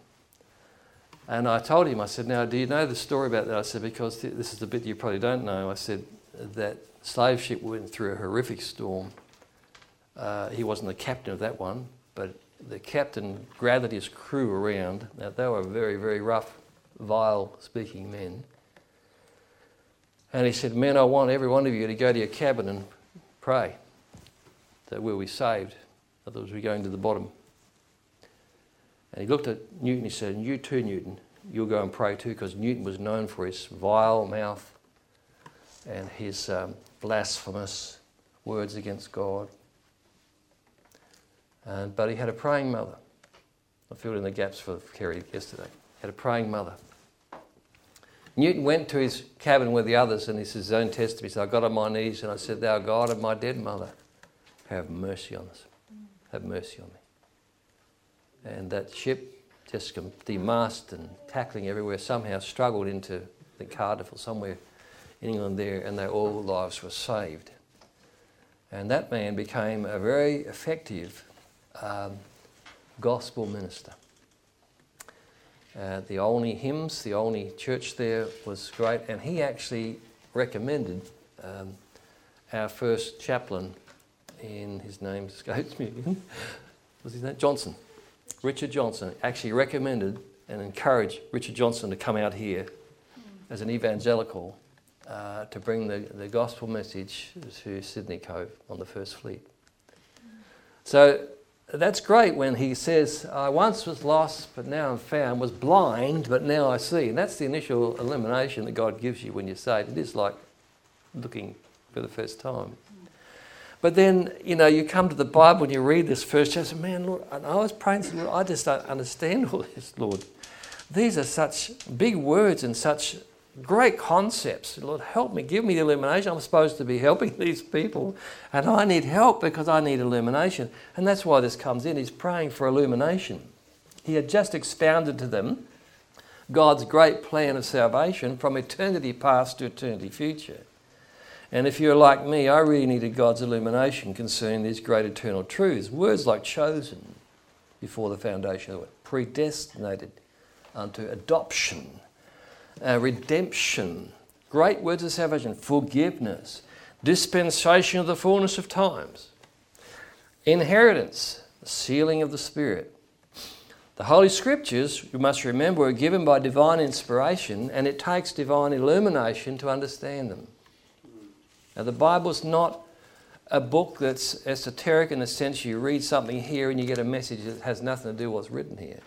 And I told him, I said, now, do you know the story about that? I said, because th- this is the bit you probably don't know. I said that slave ship went through a horrific storm. Uh, he wasn't the captain of that one, but the captain gathered his crew around. Now, they were very, very rough, vile-speaking men. And he said, men, I want every one of you to go to your cabin and pray that we'll be saved Otherwise we're going to the bottom. And he looked at Newton, he said, you too, Newton, you'll go and pray too, because Newton was known for his vile mouth and his um, blasphemous words against God. And, but he had a praying mother. I filled in the gaps for Kerry yesterday. He had a praying mother. Newton went to his cabin with the others, and this is his own testimony. He said, I got on my knees and I said, Thou God of my dead mother, have mercy on us. Have mercy on me. And that ship just demasted and tackling everywhere, somehow struggled into the Cardiff or somewhere in England there, and their all lives were saved. And that man became a very effective um, gospel minister. Uh, the Olney hymns, the Olney church there was great, and he actually recommended um, our first chaplain, in his name escapes me again, was his name? Johnson. Richard Johnson actually recommended and encouraged Richard Johnson to come out here as an evangelical uh, to bring the, the gospel message to Sydney Cove on the First Fleet. So that's great when he says, I once was lost, but now I'm found, was blind, but now I see. And that's the initial illumination that God gives you when you're saved. It is like looking for the first time. But then, you know, you come to the Bible and you read this first chapter, man, Lord, and I was praying to the Lord, I just don't understand all this, Lord. These are such big words and such great concepts. Lord, help me, give me the illumination. I'm supposed to be helping these people, and I need help because I need illumination. And that's why this comes in. He's praying for illumination. He had just expounded to them God's great plan of salvation from eternity past to eternity future. And if you're like me, I really needed God's illumination concerning these great eternal truths. Words like chosen before the foundation of the world, predestinated unto adoption, uh, redemption, great words of salvation, forgiveness, dispensation of the fullness of times, inheritance, the sealing of the Spirit. The Holy Scriptures, you must remember, are given by divine inspiration, and it takes divine illumination to understand them. Now, the Bible's not a book that's esoteric in the sense you read something here and you get a message that has nothing to do with what's written here.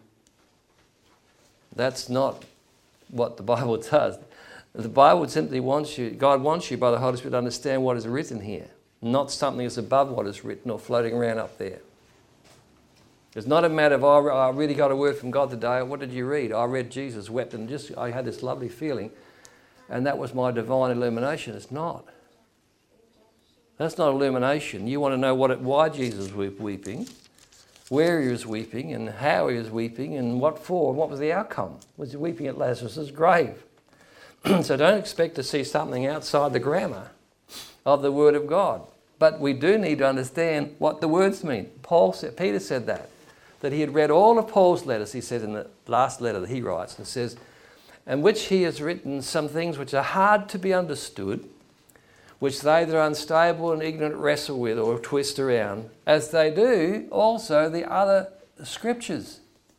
That's not what the Bible does. The Bible simply wants you, God wants you by the Holy Spirit to understand what is written here, not something that's above what is written or floating around up there. It's not a matter of, oh, I really got a word from God today. What did you read? I read Jesus wept, and just I had this lovely feeling, and that was my divine illumination. It's not. That's not illumination. You want to know what it, why Jesus was weeping, where he was weeping, and how he was weeping, and what for, and what was the outcome. Was he weeping at Lazarus' grave? So don't expect to see something outside the grammar of the Word of God. But we do need to understand what the words mean. Paul said, Peter said that, that he had read all of Paul's letters, he said in the last letter that he writes, and says, and which he has written some things which are hard to be understood, which they that are unstable and ignorant wrestle with or twist around, as they do also the other scriptures.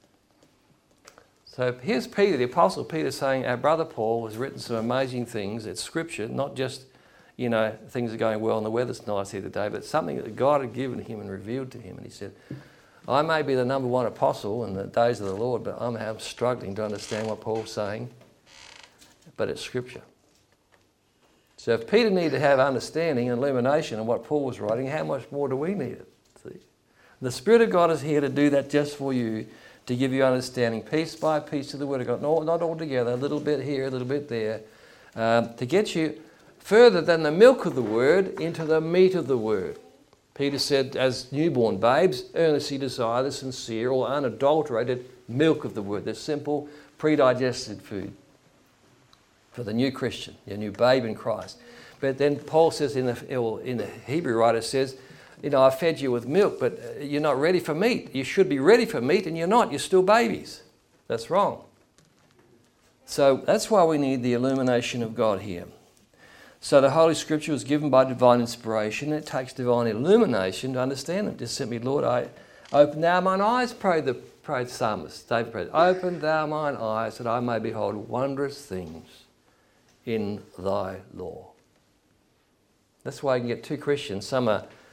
So here's Peter, the Apostle Peter, saying our brother Paul has written some amazing things. It's scripture, not just, you know, things are going well and the weather's nice here today, but something that God had given him and revealed to him. And he said, I may be the number one apostle in the days of the Lord, but I'm, I'm struggling to understand what Paul's saying. But it's scripture. So if Peter needed to have understanding and illumination of what Paul was writing, how much more do we need it? See? The Spirit of God is here to do that just for you, to give you understanding piece by piece of the Word of God. No, not all together, a little bit here, a little bit there, um, to get you further than the milk of the Word into the meat of the Word. Peter said, as newborn babes, earnestly desire the sincere or unadulterated milk of the Word, the simple, pre-digested food for the new Christian, your new babe in Christ. But then Paul says in the, in the Hebrew writer says, you know, I fed you with milk, but you're not ready for meat. You should be ready for meat, and you're not. You're still babies. That's wrong. So that's why we need the illumination of God here. So the Holy Scripture was given by divine inspiration. It takes divine illumination to understand it. Just simply, Lord, I open thou mine eyes, prayed the prayed psalmist. David prayed, open thou mine eyes that I may behold wondrous things in thy law. That's why you can get two Christians. Some are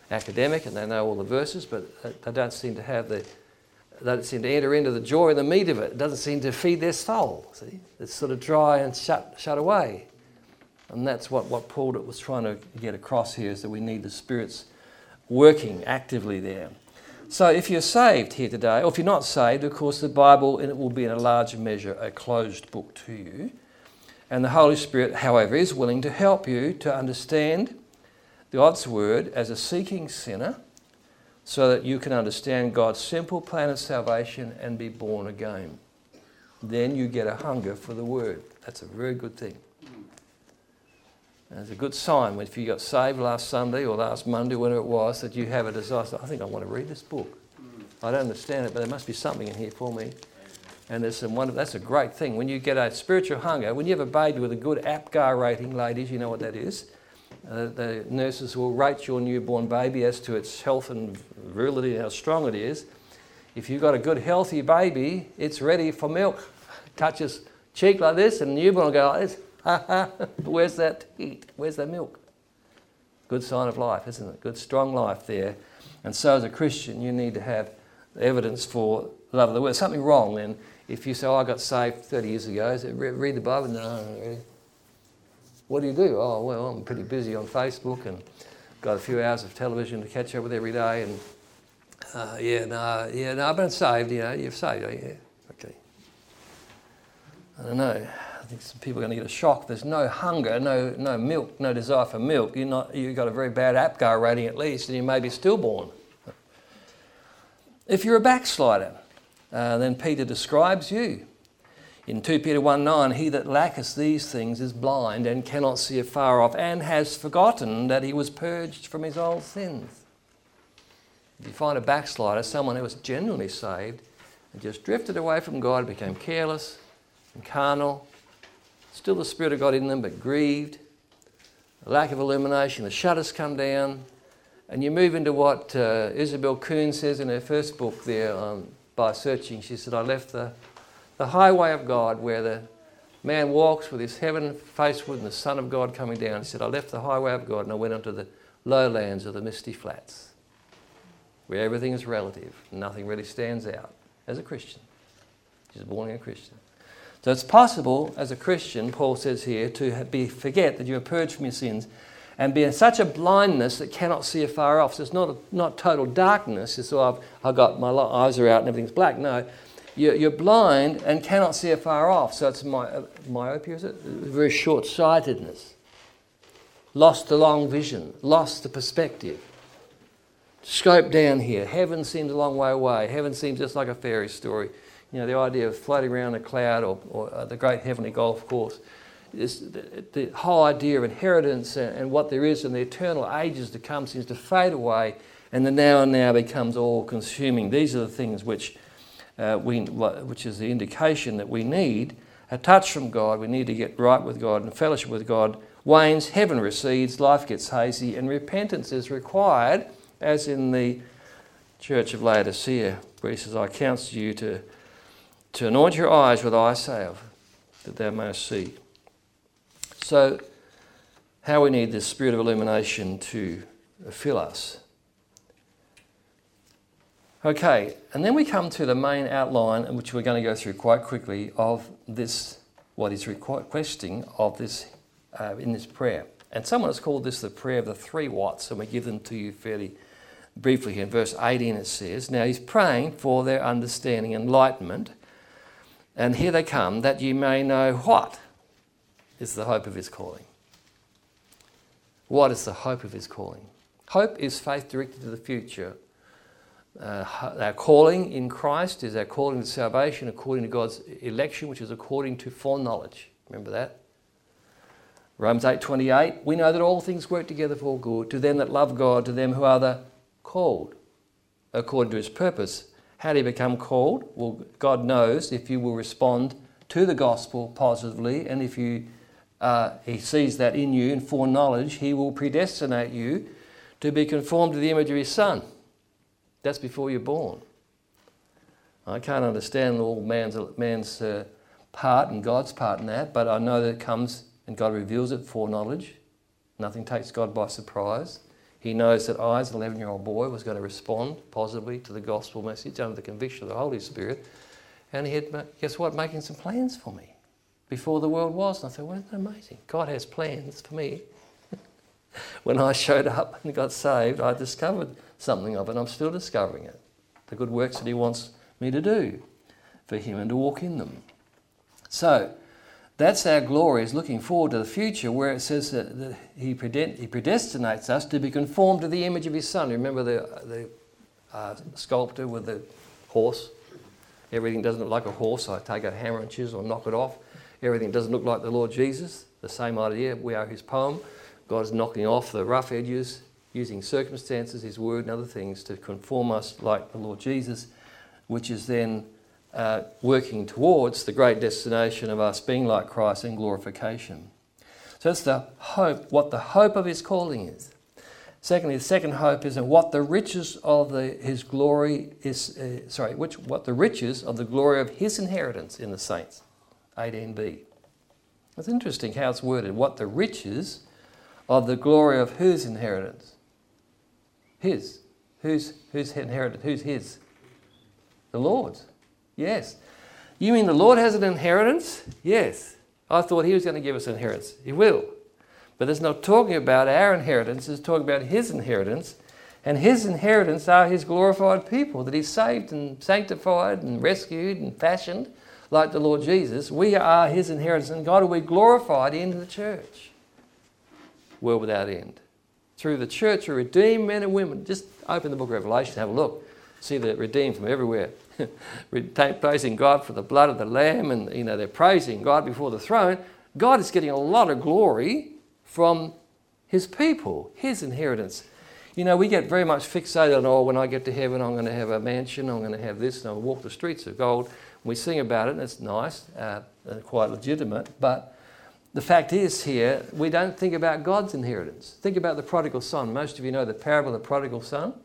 academic and they know all the verses, but they don't seem to have the, they don't seem to enter into the joy and the meat of it. It doesn't seem to feed their soul. See, it's sort of dry and shut shut away, and that's what what Paul was trying to get across here, is that we need the Spirit's working actively there. So if you're saved here today, or if you're not saved, of course the Bible, and it will be in a large measure a closed book to you. And the Holy Spirit, however, is willing to help you to understand God's Word as a seeking sinner, so that you can understand God's simple plan of salvation and be born again. Then you get a hunger for the Word. That's a very good thing. And it's a good sign when if you got saved last Sunday or last Monday, whenever it was, that you have a desire. I think I want to read this book. I don't understand it, but there must be something in here for me. And there's some wonderful, that's a great thing. When you get a spiritual hunger, when you have a baby with a good APGAR rating, ladies, you know what that is. Uh, the nurses will rate your newborn baby as to its health and virility and how strong it is. If you've got a good healthy baby, it's ready for milk. Touches cheek like this and the newborn will go like this. Ha ha, where's that teat? Where's that milk? Good sign of life, isn't it? Good strong life there. And so as a Christian, you need to have evidence for the love of the Word. Something wrong then if you say, oh, I got saved thirty years ago. Is it read the Bible? No, not really. What do you do? Oh, well, I'm pretty busy on Facebook and got a few hours of television to catch up with every day. And uh, yeah, no, yeah, no, I've been saved. You know, you've saved, oh, yeah, okay. I don't know. I think some people are going to get a shock. There's no hunger, no no milk, no desire for milk. You're not. You've got a very bad APGAR rating at least, and you may be stillborn. If you're a backslider, uh, then Peter describes you. In two Peter one nine, he that lacketh these things is blind and cannot see afar off, and has forgotten that he was purged from his old sins. If you find a backslider, someone who was genuinely saved and just drifted away from God, became careless and carnal, still the Spirit of God in them, but grieved, a lack of illumination, the shutters come down, and you move into what uh, Isabel Kuhn says in her first book there, um, By Searching. She said, I left the The highway of God, where the man walks with his heaven faceward and the Son of God coming down. He said, I left the highway of God and I went onto the lowlands of the misty flats, where everything is relative. Nothing really stands out as a Christian. She's born a Christian. So it's possible as a Christian, Paul says here, to be forget that you are purged from your sins and be in such a blindness that cannot see afar off. So it's not, not total darkness. It's, oh, I've, I've got, my eyes are out and everything's black. No. You're blind and cannot see afar off. So it's my, myopia, is it? Very short-sightedness. Lost the long vision. Lost the perspective. Scope down here. Heaven seems a long way away. Heaven seems just like a fairy story. You know, the idea of floating around a cloud or, or uh, the great heavenly golf course. Is the, the whole idea of inheritance and, and what there is in the eternal ages to come seems to fade away, and the now and now becomes all-consuming. These are the things which... Uh, we, which is the indication that we need a touch from God. We need to get right with God and fellowship with God. Wanes, heaven recedes, life gets hazy, and repentance is required, as in the church of Laodicea, where he says, I counsel you to, to anoint your eyes with eye salve, that thou mayest see. So, how we need this spirit of illumination to fill us. Okay, and then we come to the main outline, which we're going to go through quite quickly, of this, what he's requesting of this uh, in this prayer. And someone has called this the prayer of the three whats, and we give them to you fairly briefly here. In verse eighteen it says, now he's praying for their understanding, enlightenment, and here they come, that you may know what is the hope of his calling. What is the hope of his calling? Hope is faith directed to the future. Uh, our calling in Christ is our calling to salvation according to God's election, which is according to foreknowledge. Remember that? Romans eight twenty-eight, we know that all things work together for good to them that love God, to them who are the called according to his purpose. How do you become called? Well, God knows if you will respond to the gospel positively, and if you uh, he sees that in you in foreknowledge, he will predestinate you to be conformed to the image of his Son. That's before you're born. I can't understand all man's, man's uh, part and God's part in that, but I know that it comes and God reveals it for knowledge. Nothing takes God by surprise. He knows that I, as an eleven-year-old boy, was going to respond positively to the gospel message under the conviction of the Holy Spirit. And he had, guess what, making some plans for me before the world was. And I thought, well, isn't that amazing? God has plans for me. When I showed up and got saved, I discovered something of it, and I'm still discovering it. The good works that he wants me to do for him and to walk in them. So, that's our glory, is looking forward to the future, where it says that, that he, predest- he predestinates us to be conformed to the image of his Son. Remember the, the uh, sculptor with the horse? Everything doesn't look like a horse. I take a hammer and chisel and knock it off. Everything doesn't look like the Lord Jesus. The same idea. We are his poem. God is knocking off the rough edges, using circumstances, his word and other things to conform us like the Lord Jesus, which is then uh, working towards the great destination of us being like Christ in glorification. So that's the hope, what the hope of his calling is. Secondly, the second hope is what the riches of the, his glory is, uh, sorry, which what the riches of the glory of his inheritance in the saints. eighteen b. It's interesting how it's worded. What the riches of the glory of whose inheritance? His. Whose, whose inheritance? Who's his? The Lord's. Yes. You mean the Lord has an inheritance? Yes. I thought he was going to give us an inheritance. He will. But it's not talking about our inheritance. It's talking about his inheritance. And his inheritance are his glorified people that he saved and sanctified and rescued and fashioned like the Lord Jesus. We are his inheritance, and God will be glorified in the church. World without end. Through the church are redeemed men and women. Just open the book of Revelation, have a look. See the redeemed from everywhere. Praising God for the blood of the Lamb, and you know they're praising God before the throne. God is getting a lot of glory from his people, his inheritance. You know, we get very much fixated on, oh, when I get to heaven, I'm going to have a mansion, I'm going to have this, and I'll walk the streets of gold. We sing about it, and it's nice, uh, and quite legitimate, but the fact is here, we don't think about God's inheritance. Think about the prodigal son. Most of you know the parable of the prodigal son.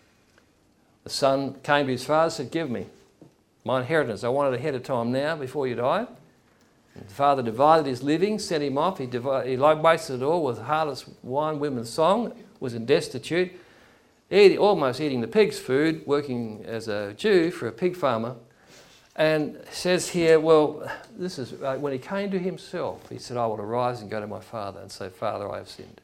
The son came to his father and said, give me my inheritance. I want it ahead of time now, before you die. And the father divided his living, sent him off. He, divided, he like wasted it all with heartless wine, women's song, was in destitute, eating, almost eating the pig's food, working as a Jew for a pig farmer. And says here, well, this is uh, when he came to himself, he said, I will arise and go to my father and say, Father, I have sinned.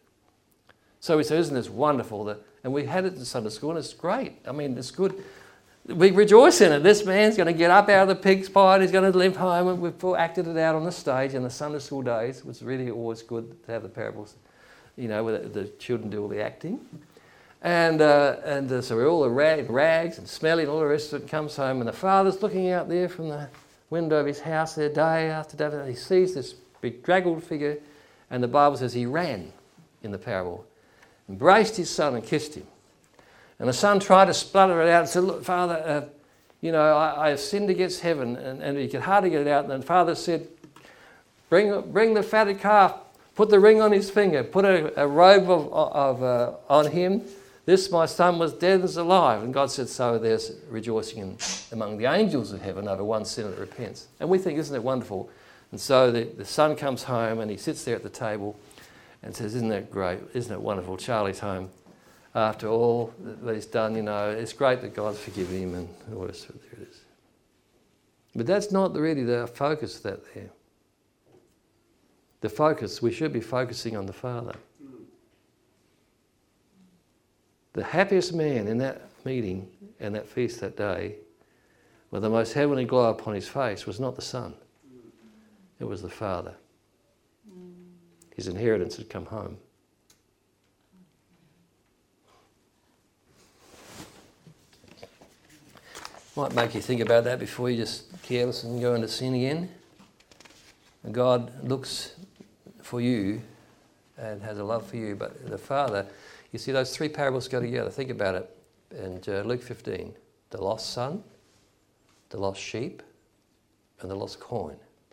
So we said, isn't this wonderful? That, and we had it in Sunday school, and it's great. I mean, it's good. We rejoice in it. This man's going to get up out of the pig's pie and he's going to live home, and we've acted it out on the stage in the Sunday school days. It was really always good to have the parables, you know, where the, the children do all the acting. And uh, and uh, so we're all in rag, rags and smelly and all the rest of it. Comes home, and the father's looking out there from the window of his house there day after day, and he sees this bedraggled figure, and the Bible says he ran in the parable, embraced his son and kissed him. And the son tried to splutter it out and said, look, Father, uh, you know, I, I have sinned against heaven, and, and he could hardly get it out. And then the father said, bring, bring the fatted calf, put the ring on his finger, put a, a robe of, of uh, on him. This, my son, was dead and is alive. And God said, so there's rejoicing in, among the angels of heaven over one sinner that repents. And we think, isn't it wonderful? And so the, the son comes home and he sits there at the table and says, isn't that great? Isn't it wonderful? Charlie's home. After all that he's done, you know, it's great that God's forgiven him and all this. There it is. But that's not really the focus of that there. The focus, we should be focusing on the Father. The happiest man in that meeting and that feast that day, with the most heavenly glow upon his face, was not the Son. It was the Father. His inheritance had come home. Might make you think about that before you just careless and go into sin again. And God looks for you and has a love for you, but the Father, you see those three parables go together. Think about it. And uh, Luke fifteen, the lost son, the lost sheep, and the lost coin.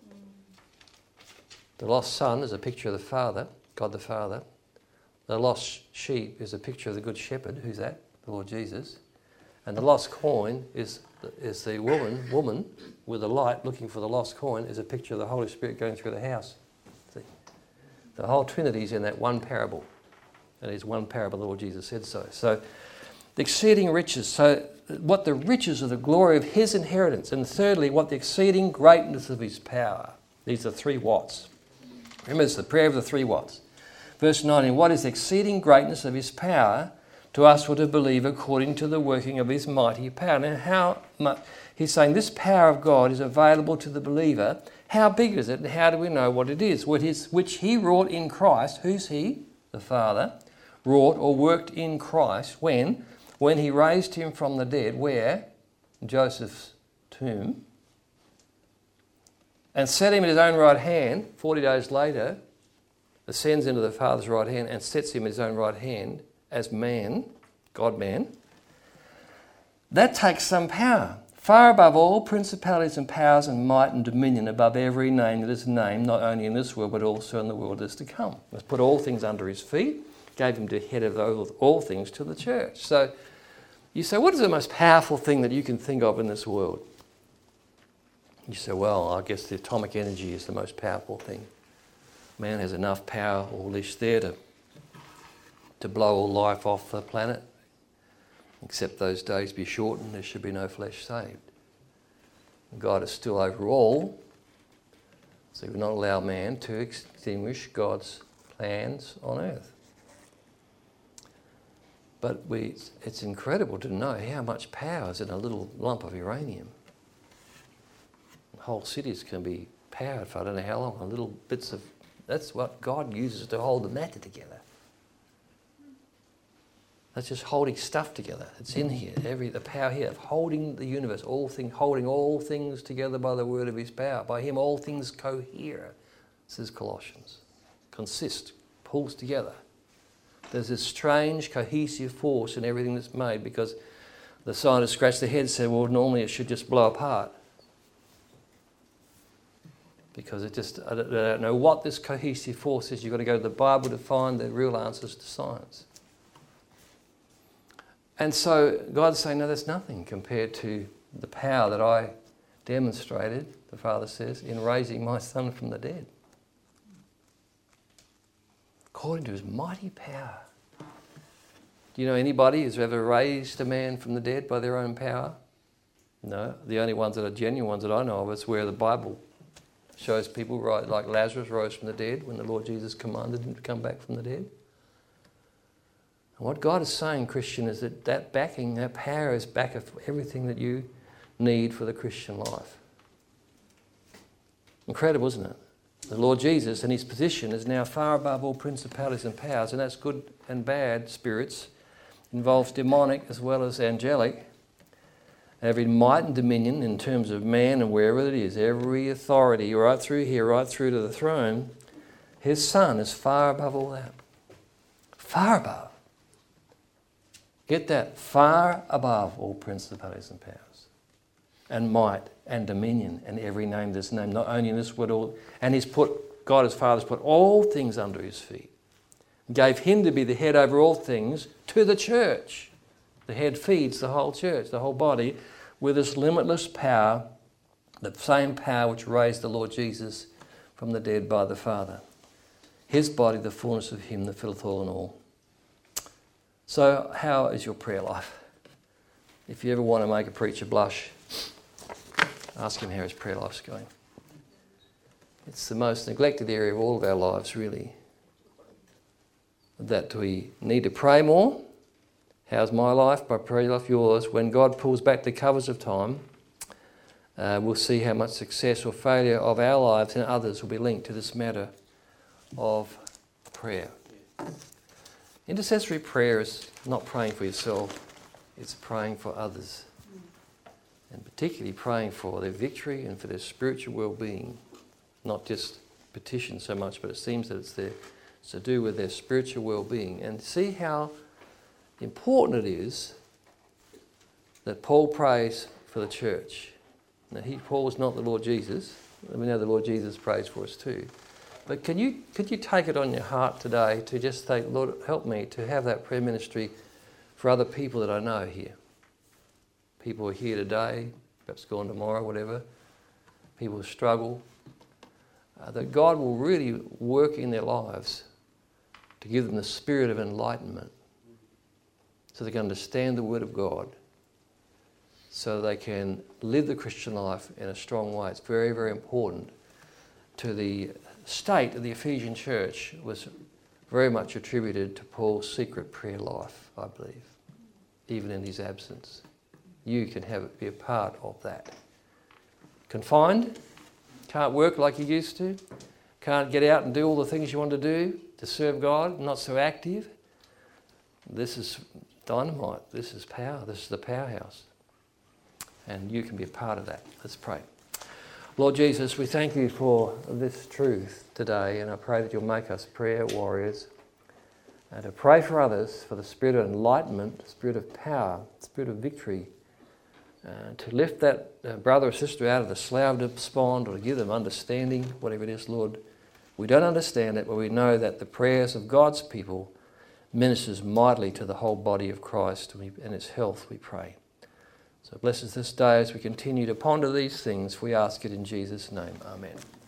The lost son is a picture of the Father, God the Father. The lost sheep is a picture of the Good Shepherd. Who's that? The Lord Jesus. And the lost coin is is the woman, woman with the light looking for the lost coin, is a picture of the Holy Spirit going through the house. See? The whole Trinity's in that one parable. And there's one parable the Lord Jesus said so. So the exceeding riches. So what the riches of the glory of his inheritance. And thirdly, what the exceeding greatness of his power. These are three whats. Remember, it's the prayer of the three whats. Verse nineteen, what is the exceeding greatness of his power to us who to believe according to the working of his mighty power. Now, how much, he's saying this power of God is available to the believer. How big is it, and how do we know what it is? What is which he wrought in Christ. Who's he? The Father. Wrought or worked in Christ when? When he raised him from the dead. Where? Joseph's tomb. And set him at his own right hand. Forty days later, ascends into the Father's right hand and sets him at his own right hand as man, God-man. That takes some power. Far above all principalities and powers and might and dominion, above every name that is named, not only in this world but also in the world that is to come. Let's put all things under his feet, gave him to head of all things to the church. So you say, what is the most powerful thing that you can think of in this world? You say, well, I guess the atomic energy is the most powerful thing. Man has enough power all this there to, to blow all life off the planet. Except those days be shortened, there should be no flesh saved. God is still over all, so he will not allow man to extinguish God's plans on earth. But we, it's incredible to know how much power is in a little lump of uranium. Whole cities can be powered for I don't know how long, little bits of... That's what God uses to hold the matter together. That's just holding stuff together. It's in here. Every the power here of holding the universe, all things, holding all things together by the word of his power. By him all things cohere, says Colossians. Consist, pulls together. There's this strange cohesive force in everything that's made, because the scientists scratch their heads and say, well, normally it should just blow apart. Because it just, I don't, I don't know what this cohesive force is. You've got to go to the Bible to find the real answers to science. And so God's saying, no, that's nothing compared to the power that I demonstrated, the Father says, in raising my Son from the dead. According to his mighty power. Do you know anybody who's ever raised a man from the dead by their own power? No. The only ones that are genuine ones that I know of is where the Bible shows people, right, like Lazarus rose from the dead when the Lord Jesus commanded him to come back from the dead. And what God is saying, Christian, is that that backing, that power is back of everything that you need for the Christian life. Incredible, isn't it? The Lord Jesus and his position is now far above all principalities and powers, and that's good and bad spirits. Involves demonic as well as angelic. Every might and dominion in terms of man and wherever it is, every authority right through here, right through to the throne, his Son is far above all that. Far above. Get that, far above all principalities and powers, and might and dominion and every name that's named, not only in this world, and he's put, God his Father's put all things under his feet. Gave him to be the head over all things to the church. The head feeds the whole church, the whole body, with this limitless power, the same power which raised the Lord Jesus from the dead by the Father. His body, the fullness of him that filleth all in all. So how is your prayer life? If you ever want to make a preacher blush, ask him how his prayer life's going. It's the most neglected area of all of our lives, really. That we need to pray more. How's my life? My prayer life, yours. When God pulls back the covers of time, uh, we'll see how much success or failure of our lives and others will be linked to this matter of prayer. Intercessory prayer is not praying for yourself, it's praying for others. And particularly praying for their victory and for their spiritual well-being. Not just petition so much, but it seems that it's, their, it's to do with their spiritual well-being. And see how important it is that Paul prays for the church. Now, he, Paul was not the Lord Jesus. We know the Lord Jesus prays for us too. But can you could you take it on your heart today to just say, Lord, help me to have that prayer ministry for other people that I know here. People who are here today, perhaps gone tomorrow, whatever. People who struggle. Uh, that God will really work in their lives to give them the spirit of enlightenment so they can understand the Word of God, so they can live the Christian life in a strong way. It's very, very important to the state of the Ephesian church. Was very much attributed to Paul's secret prayer life, I believe, even in his absence. You can have be a part of that. Confined, can't work like you used to, can't get out and do all the things you want to do to serve God, not so active. This is dynamite, this is power, this is the powerhouse. And you can be a part of that. Let's pray. Lord Jesus, we thank you for this truth today, and I pray that you'll make us prayer warriors and to pray for others for the spirit of enlightenment, spirit of power, spirit of victory, uh, to lift that uh, brother or sister out of the slough of despond, or to give them understanding, whatever it is, Lord. We don't understand it, but we know that the prayers of God's people ministers mightily to the whole body of Christ, and, we, and its health, we pray. So bless us this day as we continue to ponder these things. We ask it in Jesus' name. Amen.